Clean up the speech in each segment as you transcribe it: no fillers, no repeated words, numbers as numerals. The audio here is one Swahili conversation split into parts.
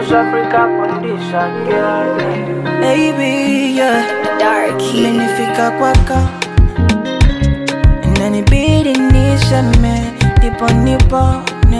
West Africa condition, girl. Baby, yeah. Darky. Imenifika kwako inanibidi niseme ndipo nipone,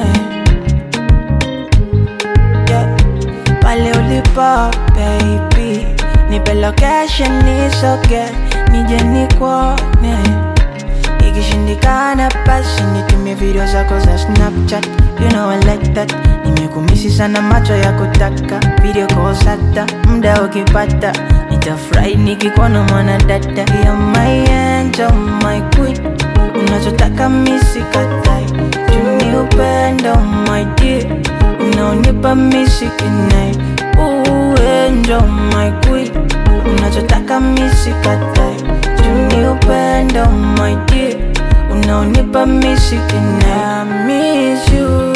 yeah. Pale ulipo baby, nipe location nisoge nije nikuone. Ikishindikana basi nitumie video zako za Snapchat, you know I like that. Nimekumisi sana macho ya kutaka video calls hata muda ukipata. Nitafurahi nikikuona mwana dada. You're my angel, my queen, unachotaka mimi sikatai. Juni upendo my dear, unaonipa mimi sikinai. Angel, my queen, unachotaka mimi sikatai. Juni upendo my dear, unaonipa mimi sikinai. I miss you,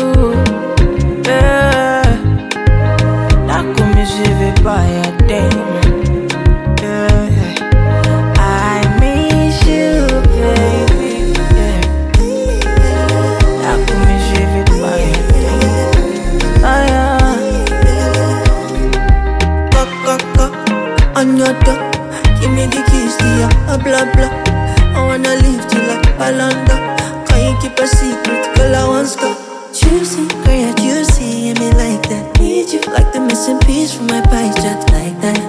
yeah. Nakumisi vibaya damn, yeah. I miss you baby, yeah. Nakumisi vibaya damn, oh yeah. Go, on your door. Give me the keys to your blah blah. I wanna live till like Palanda. Can you keep a secret, girl? I want to juicy, girl, you're juicy, and me like that. Need you like the missing piece from my pie, just like that.